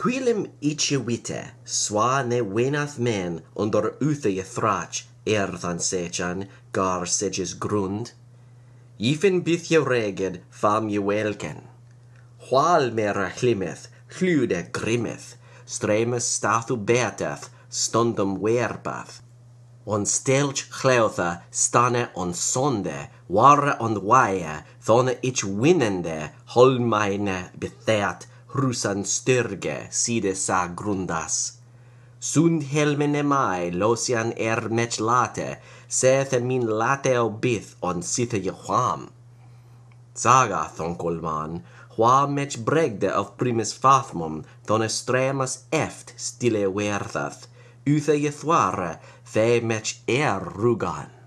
Quilem ichiwite, swa ne wenath men onder uthe je thrach, than sechan, gar seges grund. Even byth je reged, fam je welken. While mera chlimeth, chlude grimmeth, stremus stathu beteth, stundum werpath. On stelch chlewtha, stane on sonde, warre on waie, thone ich winnende, holmeine bethet, rusan styrge, side sa grundas. Sund helmene mai losian mech late, sethe min lateo bith on sithe je hwam. Saga thonkolman, hwa mech bregde of primus fathmum, thone stremas eft stille werthath, uthe je thware, the mech rugan.